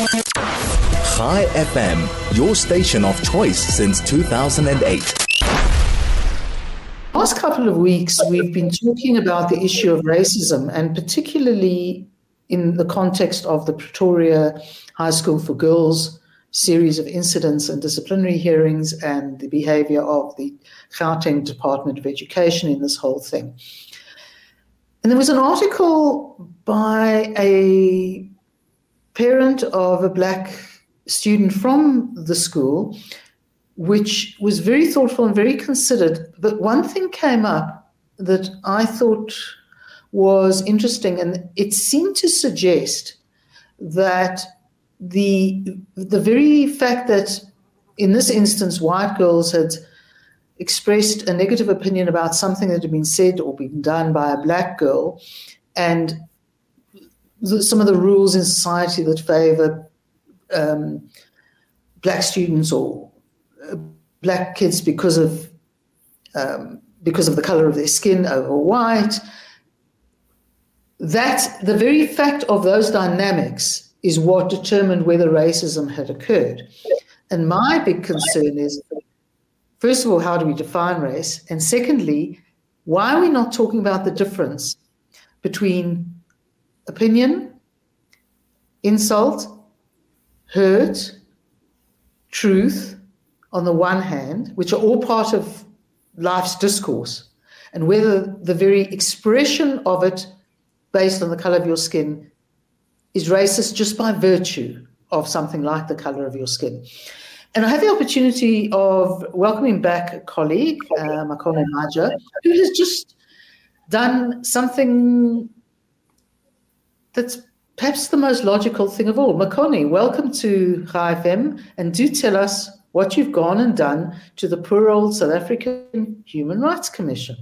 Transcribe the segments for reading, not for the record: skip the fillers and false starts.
Chai FM, your station of choice since 2008. Last couple of weeks, we've been talking about the issue of racism, and particularly in the context of the Pretoria High School for Girls series of incidents and disciplinary hearings and the behavior of the Gauteng Department of Education in this whole thing. And there was an article by a parent of a Black student from the school, which was very thoughtful and very considered. But one thing came up that I thought was interesting, and it seemed to suggest that the very fact that in this instance white girls had expressed a negative opinion about something that had been said or been done by a Black girl, and some of the rules in society that favor Black students or Black kids because of the color of their skin over white, that the very fact of those dynamics is what determined whether racism had occurred. And my big concern is, first of all, how do we define race? And secondly, why are we not talking about the difference between opinion, insult, hurt, truth on the one hand, which are all part of life's discourse, and whether the very expression of it based on the color of your skin is racist just by virtue of something like the color of your skin. And I have the opportunity of welcoming back a colleague, Makone Maja, who has just done something that's perhaps the most logical thing of all. Makone, welcome to Chai FM, and do tell us what you've gone and done to the poor old South African Human Rights Commission.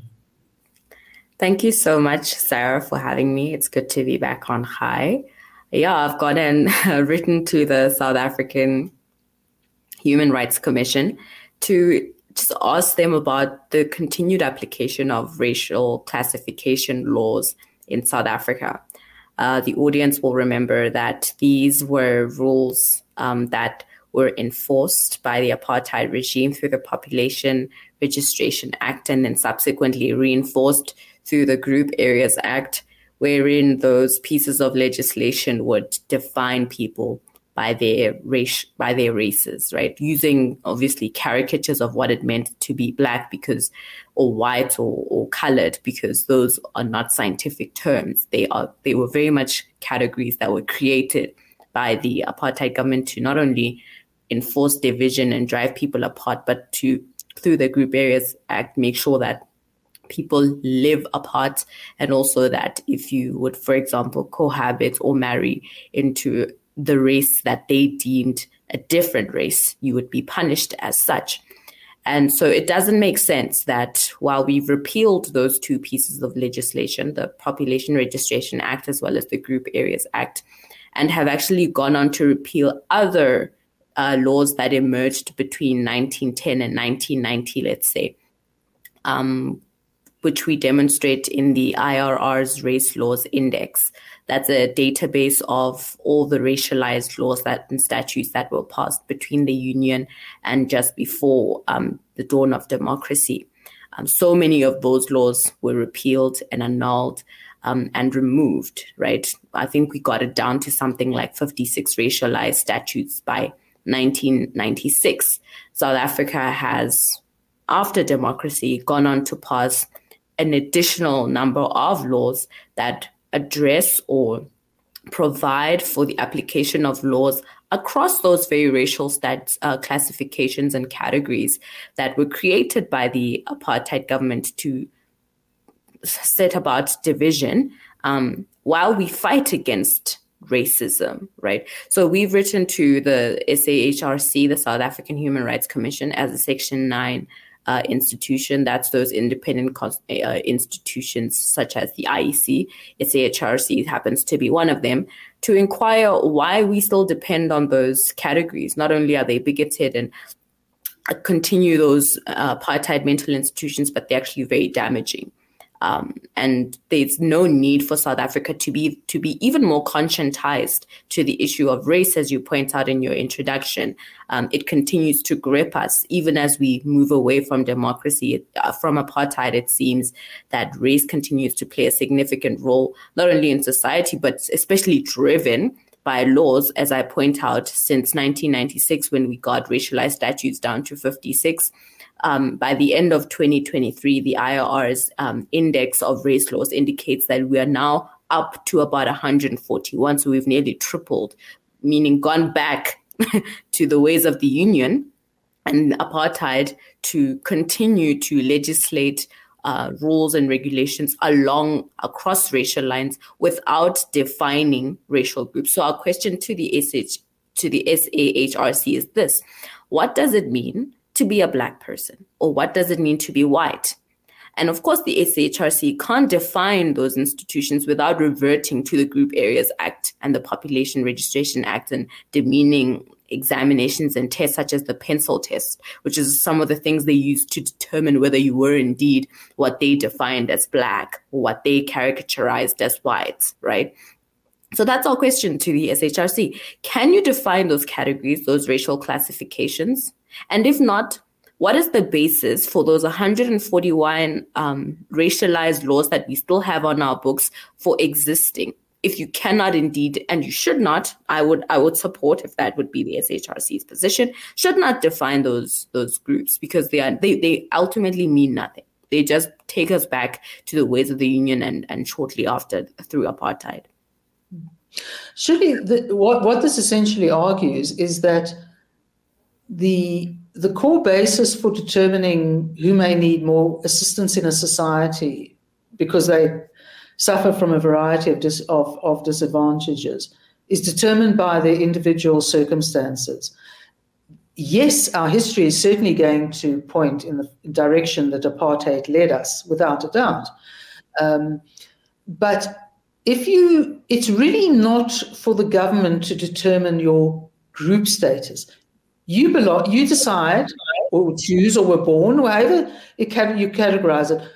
Thank you so much, Sarah, for having me. It's good to be back on Chai. Yeah, I've gone and written to the South African Human Rights Commission to just ask them about the continued application of racial classification laws in South Africa. The audience will remember that these were rules that were enforced by the apartheid regime through the Population Registration Act, and then subsequently reinforced through the Group Areas Act, wherein those pieces of legislation would define people by their races, right? Using obviously caricatures of what it meant to be Black or white or colored, because those are not scientific terms. They were very much categories that were created by the apartheid government to not only enforce division and drive people apart, but to, through the Group Areas Act, make sure that people live apart, and also that if you would, for example, cohabit or marry into the race that they deemed a different race, you would be punished as such. And so it doesn't make sense that while we've repealed those two pieces of legislation, the Population Registration Act as well as the Group Areas Act, and have actually gone on to repeal other laws that emerged between 1910 and 1990, let's say, which we demonstrate in the IRR's Race Laws Index. That's a database of all the racialized laws and statutes that were passed between the Union and just before the dawn of democracy. So many of those laws were repealed and annulled and removed, right? I think we got it down to something like 56 racialized statutes by 1996. South Africa has, after democracy, gone on to pass an additional number of laws that address or provide for the application of laws across those very racial classifications and categories that were created by the apartheid government to set about division while we fight against racism, right? So we've written to the SAHRC, the South African Human Rights Commission, as a Section 9 institution. That's those independent institutions such as the IEC. SAHRC happens to be one of them, to inquire why we still depend on those categories. Not only are they bigoted and continue those apartheid mental institutions, but they're actually very damaging And there's no need for South Africa to be even more conscientized to the issue of race, as you point out in your introduction. It continues to grip us, even as we move away from democracy, from apartheid. It seems that race continues to play a significant role, not only in society, but especially driven by laws, as I point out, since 1996, when we got racialized statutes down to 56. By the end of 2023, the IRR's index of race laws indicates that we are now up to about 141. So we've nearly tripled, meaning gone back to the ways of the Union and apartheid to continue to legislate rules and regulations across racial lines without defining racial groups. So our question to the SAHRC is this: what does it mean to be a Black person, or what does it mean to be white? And of course, the SAHRC can't define those institutions without reverting to the Group Areas Act and the Population Registration Act and demeaning examinations and tests such as the pencil test, which is some of the things they used to determine whether you were indeed what they defined as Black or what they caricaturized as white, right? So that's our question to the SHRC. Can you define those categories, those racial classifications? And if not, what is the basis for those 141 racialized laws that we still have on our books for existing? If you cannot indeed, and you should not, I would support, if that would be the SHRC's position, should not define those groups, because they ultimately mean nothing. They just take us back to the ways of the Union and shortly after through apartheid. Surely, what this essentially argues is that the core basis for determining who may need more assistance in a society because they suffer from a variety of disadvantages is determined by their individual circumstances. Yes, our history is certainly going to point in the direction that apartheid led us, without a doubt. But it's really not for the government to determine your group status. You decide, or choose, or were born, however you categorize it,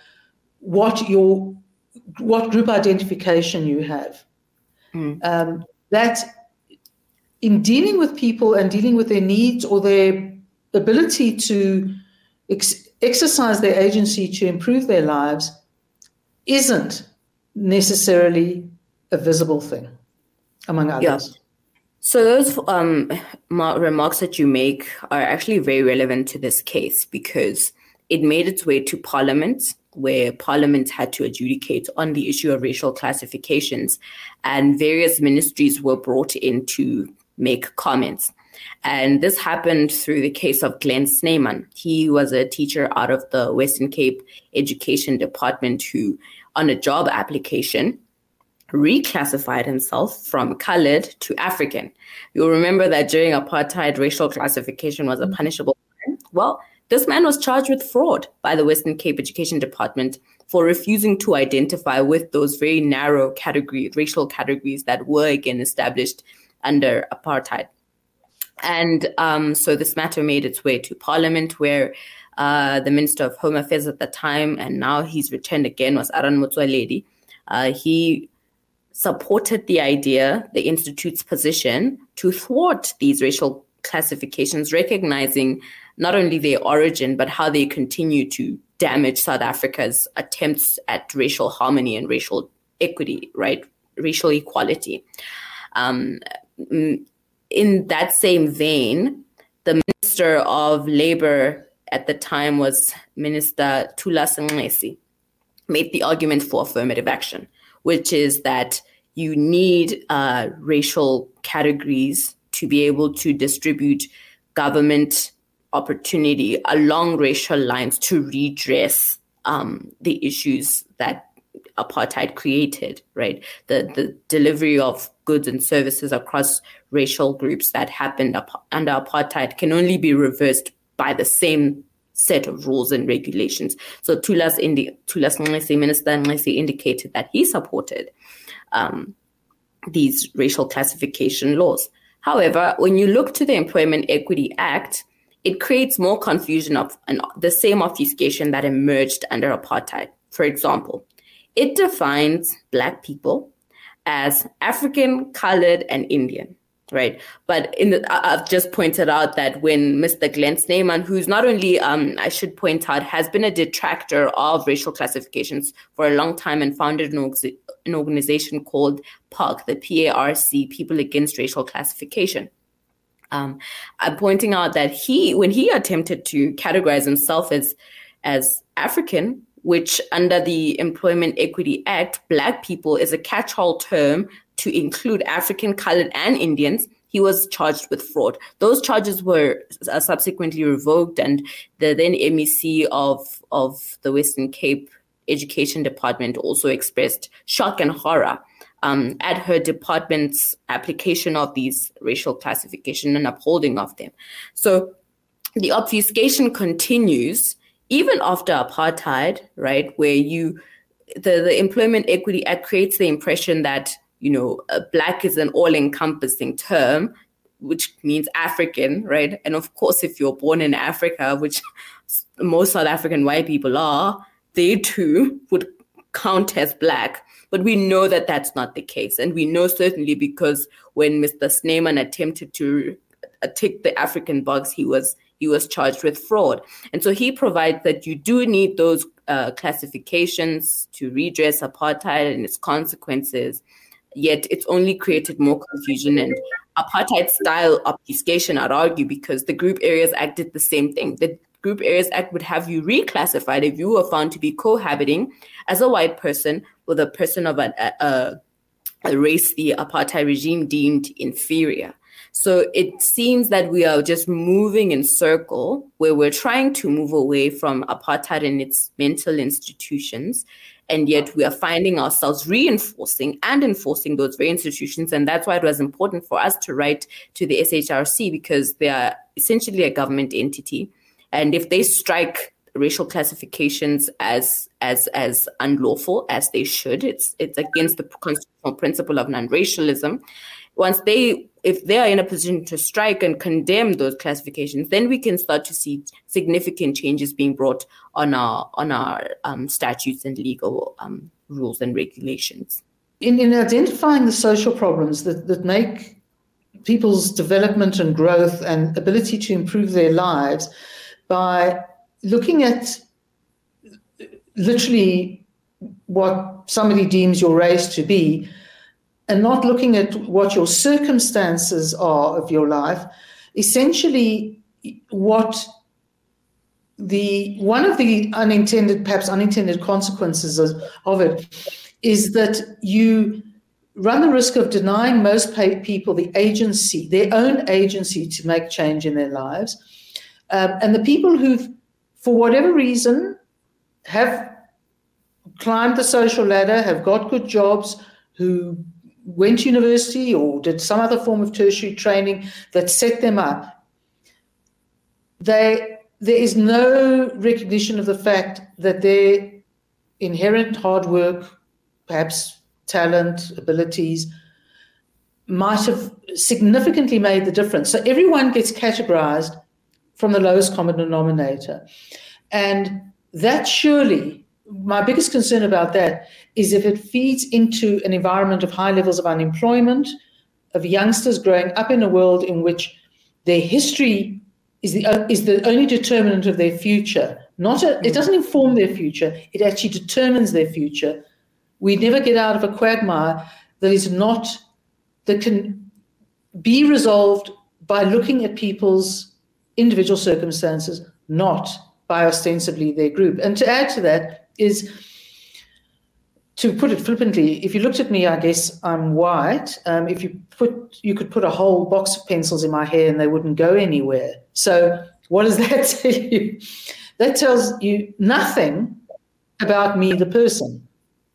what group identification you have. That in dealing with people and dealing with their needs or their ability to exercise their agency to improve their lives isn't necessarily a visible thing, among others. Yeah. So those remarks that you make are actually very relevant to this case, because it made its way to Parliament, where Parliament had to adjudicate on the issue of racial classifications, and various ministries were brought in to make comments. And this happened through the case of Glenn Snyman. He was a teacher out of the Western Cape Education Department who, on a job application, reclassified himself from colored to African. You'll remember that during apartheid, racial classification was a punishable crime. Well, this man was charged with fraud by the Western Cape Education Department for refusing to identify with those very narrow racial categories that were again established under apartheid. And so this matter made its way to Parliament, where the Minister of Home Affairs at the time, and now he's returned again, was Aaron Motsoaledi. He supported the idea, the Institute's position, to thwart these racial classifications, recognizing not only their origin, but how they continue to damage South Africa's attempts at racial harmony and racial equity, right? Racial equality. In that same vein, the Minister of Labour at the time was Minister Thulas Nxesi, made the argument for affirmative action, which is that you need racial categories to be able to distribute government opportunity along racial lines to redress the issues that apartheid created, right? The delivery of goods and services across racial groups that happened under apartheid can only be reversed by the same set of rules and regulations. So Thulas Nxesi, Minister Nxesi, indicated that he supported these racial classification laws. However, when you look to the Employment Equity Act, it creates more confusion and the same obfuscation that emerged under apartheid. For example, it defines Black people as African, colored, and Indian. Right. But I've just pointed out that when Mr. Glenn Snyman, who's not only, I should point out, has been a detractor of racial classifications for a long time and founded an organization called PARC, the PARC, People Against Racial Classification. I'm pointing out that when he attempted to categorize himself as African, which under the Employment Equity Act, Black people is a catch-all term to include African, colored, and Indians, he was charged with fraud. Those charges were subsequently revoked, and the then MEC of the Western Cape Education Department also expressed shock and horror at her department's application of these racial classification and upholding of them. So the obfuscation continues even after apartheid, right, where the Employment Equity Act creates the impression that Black is an all-encompassing term, which means African, right? And of course, if you're born in Africa, which most South African white people are, they too would count as Black. But we know that that's not the case. And we know certainly because when Mr. Snyman attempted to tick the African box, he was charged with fraud. And so he provides that you do need those classifications to redress apartheid and its consequences. Yet it's only created more confusion and apartheid-style obfuscation, I'd argue, because the Group Areas Act did the same thing. The Group Areas Act would have you reclassified if you were found to be cohabiting as a white person with a person of a race the apartheid regime deemed inferior. So it seems that we are just moving in circle where we're trying to move away from apartheid and its mental institutions. And yet we are finding ourselves reinforcing and enforcing those very institutions. And that's why it was important for us to write to the SHRC, because they are essentially a government entity. And if they strike racial classifications as unlawful, as they should, it's against the constitutional principle of non-racialism. If they are in a position to strike and condemn those classifications, then we can start to see significant changes being brought on our statutes and legal rules and regulations. In identifying the social problems that make people's development and growth and ability to improve their lives, by looking at literally what somebody deems your race to be, and not looking at what your circumstances are of your life, essentially one of the unintended consequences of it is that you run the risk of denying most people the agency, their own agency to make change in their lives. And the people who've, for whatever reason, have climbed the social ladder, have got good jobs, who went to university or did some other form of tertiary training that set them up, there is no recognition of the fact that their inherent hard work, perhaps talent, abilities, might have significantly made the difference. So everyone gets categorized from the lowest common denominator. And that surely, my biggest concern about that is if it feeds into an environment of high levels of unemployment, of youngsters growing up in a world in which their history is the only determinant of their future. It doesn't inform their future, it actually determines their future. We never get out of a quagmire that can be resolved by looking at people's individual circumstances, not by ostensibly their group. And to add to that is, to put it flippantly, if you looked at me, I guess I'm white. You could put a whole box of pencils in my hair and they wouldn't go anywhere. So what does that tell you? That tells you nothing about me, the person.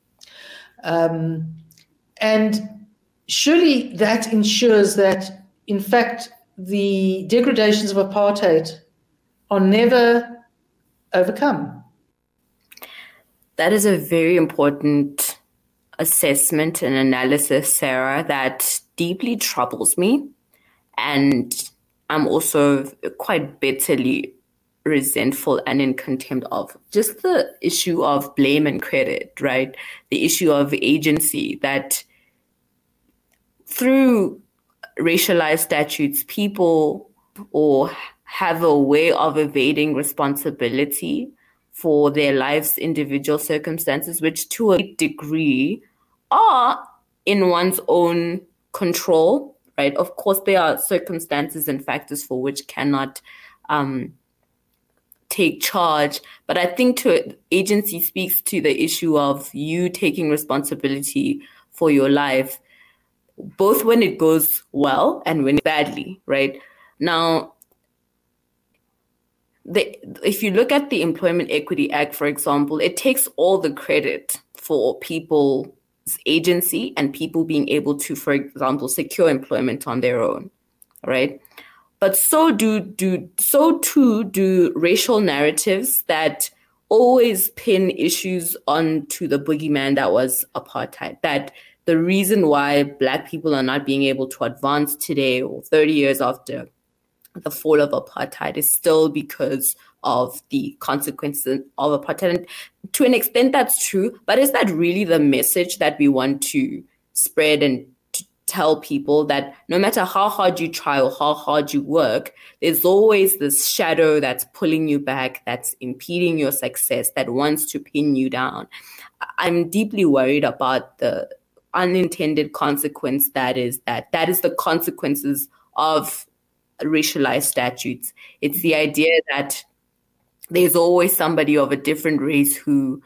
And surely that ensures that, in fact, the degradations of apartheid are never overcome. That is a very important assessment and analysis, Sarah, that deeply troubles me. And I'm also quite bitterly resentful and in contempt of just the issue of blame and credit, right? The issue of agency, that through racialized statutes, people or have a way of evading responsibility for their life's individual circumstances, which to a degree are in one's own control, right? Of course, there are circumstances and factors for which cannot take charge. But I think agency speaks to the issue of you taking responsibility for your life, both when it goes well and when it's badly, right? Now, if you look at the Employment Equity Act, for example, it takes all the credit for people's agency and people being able to, for example, secure employment on their own, right? But so too do racial narratives that always pin issues onto the boogeyman that was apartheid, that the reason why Black people are not being able to advance today or 30 years after the fall of apartheid is still because of the consequences of apartheid. And to an extent, that's true. But is that really the message that we want to spread and to tell people, that no matter how hard you try or how hard you work, there's always this shadow that's pulling you back, that's impeding your success, that wants to pin you down? I'm deeply worried about the unintended consequence that is the consequences of racialized statutes. It's the idea that there's always somebody of a different race who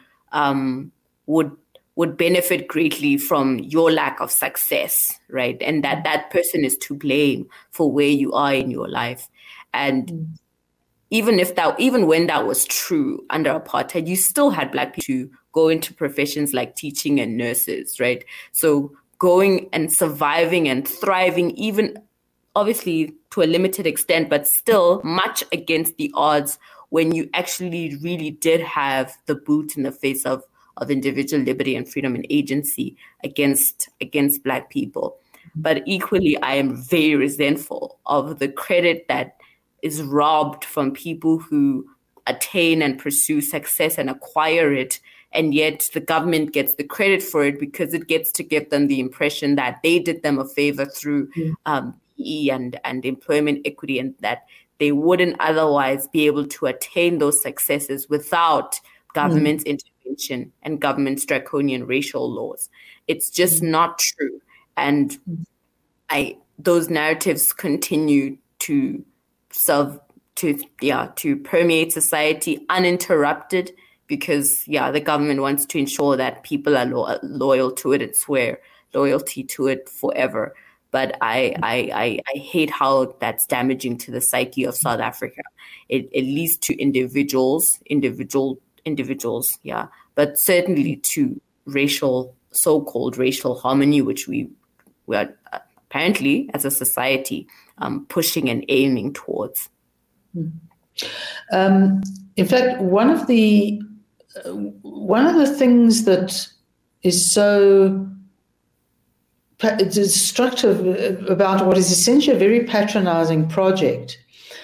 would benefit greatly from your lack of success, right? And that person is to blame for where you are in your life. And even when that was true under apartheid, you still had Black people to go into professions like teaching and nurses, right? So going and surviving and thriving, even obviously to a limited extent, but still much against the odds, when you actually really did have the boot in the face of individual liberty and freedom and agency against Black people. But equally, I am very resentful of the credit that is robbed from people who attain and pursue success and acquire it, and yet the government gets the credit for it because it gets to give them the impression that they did them a favor through and employment equity, and that they wouldn't otherwise be able to attain those successes without government's intervention and government's draconian racial laws. It's just not true. And those narratives continue to permeate society uninterrupted, because the government wants to ensure that people are loyal to it and swear loyalty to it forever. But I hate how that's damaging to the psyche of South Africa. It leads to individuals, but certainly to so-called racial harmony, which we are apparently as a society pushing and aiming towards. In fact, one of the things that is so destructive about what is essentially a very patronizing project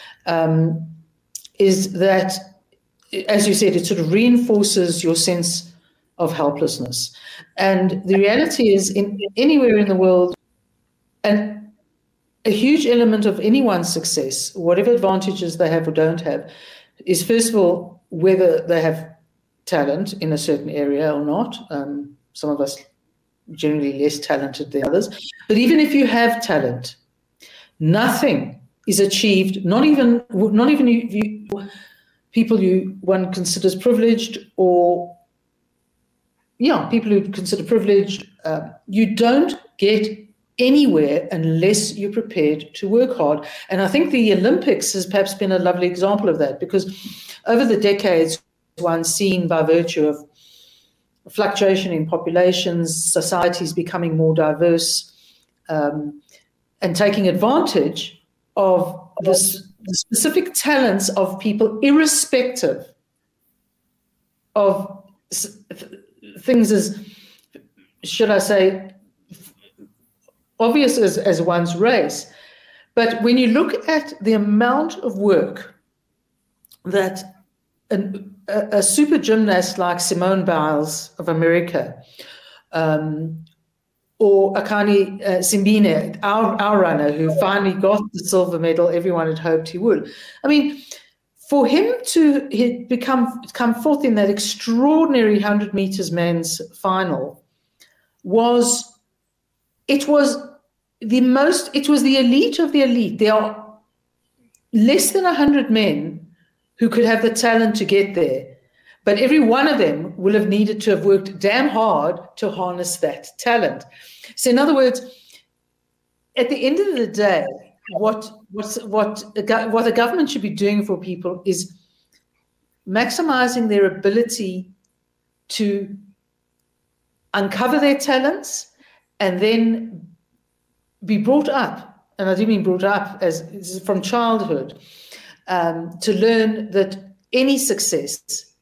is that, as you said, it sort of reinforces your sense of helplessness. And the reality is, anywhere in the world, and a huge element of anyone's success, whatever advantages they have or don't have, is first of all whether they have talent in a certain area or not. Some of us generally less talented than others. But even if you have talent, nothing is achieved, not even people one considers privileged, or people who consider privileged, you don't get anywhere unless you're prepared to work hard. And I think the Olympics has perhaps been a lovely example of that, because over the decades, one's seen, by virtue of fluctuation in populations, societies becoming more diverse, and taking advantage of the specific talents of people, irrespective of things as, should I say, obvious as one's race. But when you look at the amount of work that a super gymnast like Simone Biles of America, or Akani Simbine, our runner, who finally got the silver medal everyone had hoped he would. I mean, for him to come fourth in that extraordinary 100 meters men's final was the elite of the elite. There are less than 100 men who could have the talent to get there, but every one of them will have needed to have worked damn hard to harness that talent. So in other words, at the end of the day, what the government should be doing for people is maximizing their ability to uncover their talents and then be brought up, and I do mean brought up as from childhood, to learn that any success,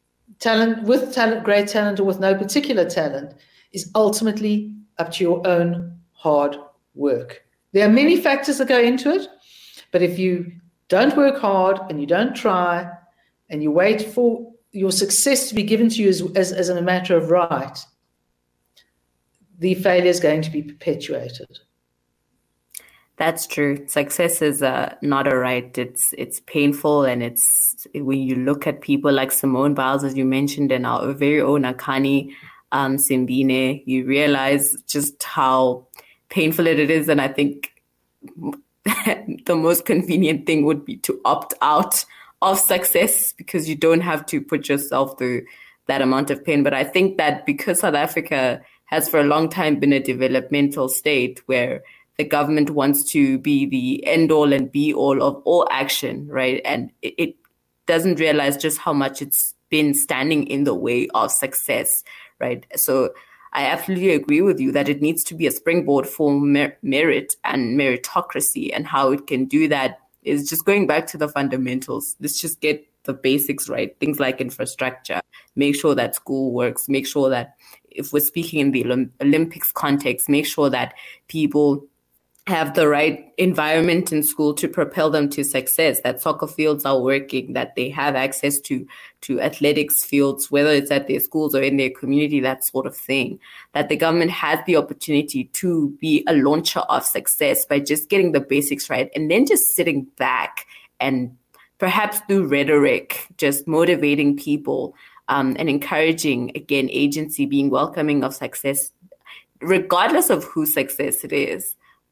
great talent or with no particular talent, is ultimately up to your own hard work. There are many factors that go into it, but if you don't work hard and you don't try and you wait for your success to be given to you as a matter of right, the failure is going to be perpetuated. That's true. Success is not a right. It's painful, and it's when you look at people like Simone Biles, as you mentioned, and our very own Akani Simbine, you realize just how painful it is. And I think the most convenient thing would be to opt out of success because you don't have to put yourself through that amount of pain. But I think that because South Africa has for a long time been a developmental state where the government wants to be the end all and be all of all action, right? And it doesn't realize just how much it's been standing in the way of success, right? So I absolutely agree with you that it needs to be a springboard for merit and meritocracy, and how it can do that is just going back to the fundamentals. Let's just get the basics right. Things like infrastructure, make sure that school works, make sure that if we're speaking in the Olympics context, make sure that people have the right environment in school to propel them to success, that soccer fields are working, that they have access to athletics fields, whether it's at their schools or in their community, that sort of thing, that the government has the opportunity to be a launcher of success by just getting the basics right, and then just sitting back and perhaps through rhetoric, just motivating people and encouraging, again, agency, being welcoming of success, regardless of whose success it is.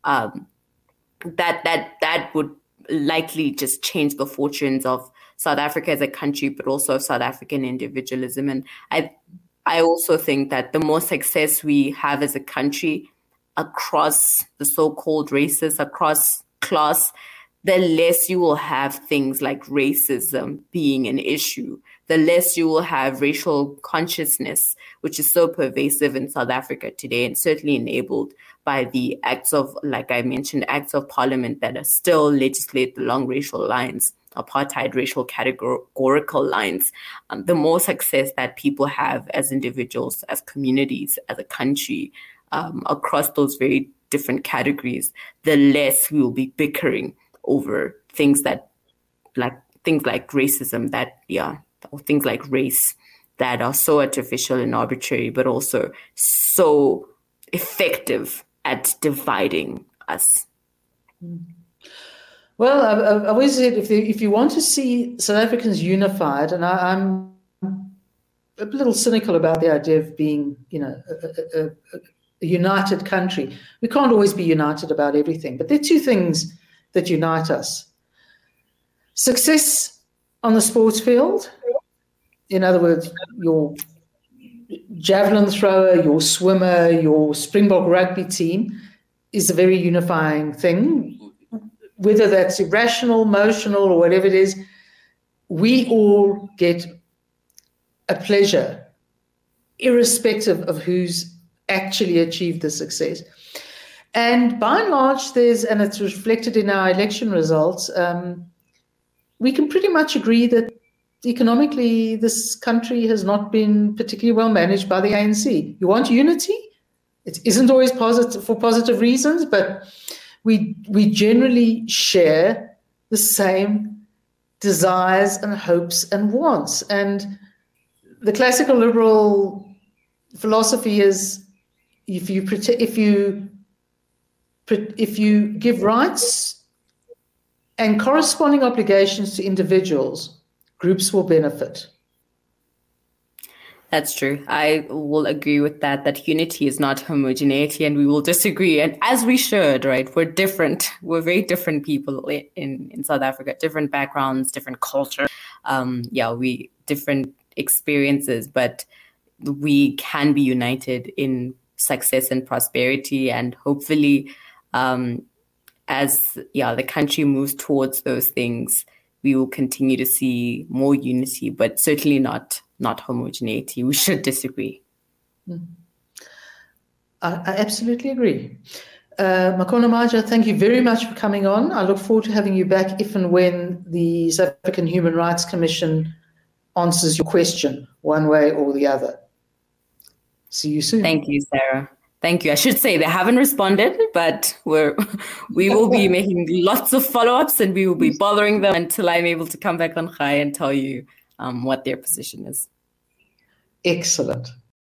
That would likely just change the fortunes of South Africa as a country, but also of South African individualism. And I also think that the more success we have as a country across the so-called races, across class, the less you will have things like racism being an issue, the less you will have racial consciousness, which is so pervasive in South Africa today and certainly enabled by the acts of, like I mentioned, acts of parliament that are still legislate along racial lines, apartheid racial categorical lines. The more success that people have as individuals, as communities, as a country, across those very different categories, the less we will be bickering over things like racism or things like race that are so artificial and arbitrary, but also so effective at dividing us. Well, I've always said if you want to see South Africans unified, and I'm a little cynical about the idea of being, a united country. We can't always be united about everything, but there are two things that unite us. Success on the sports field, in other words, your javelin thrower, your swimmer, your Springbok rugby team is a very unifying thing. Whether that's irrational, emotional, or whatever it is, we all get a pleasure, irrespective of who's actually achieved the success. And by and large, and it's reflected in our election results, we can pretty much agree that economically this country has not been particularly well managed by the ANC. You want unity? It isn't always positive for positive reasons, but we generally share the same desires and hopes and wants. And the classical liberal philosophy is if you give rights and corresponding obligations to individuals, groups will benefit. That's true. I will agree with that unity is not homogeneity, and we will disagree. And as we should, right? We're different. We're very different people in South Africa, different backgrounds, different culture. We different experiences, but we can be united in success and prosperity. And hopefully, as the country moves towards those things, we will continue to see more unity, but certainly not homogeneity. We should disagree. I absolutely agree. Makhono Maja, thank you very much for coming on. I look forward to having you back if and when the South African Human Rights Commission answers your question one way or the other. See you soon. Thank you, Sarah. Thank you. I should say they haven't responded, but we will be making lots of follow-ups, and we will be bothering them until I'm able to come back on Chai and tell you what their position is. Excellent.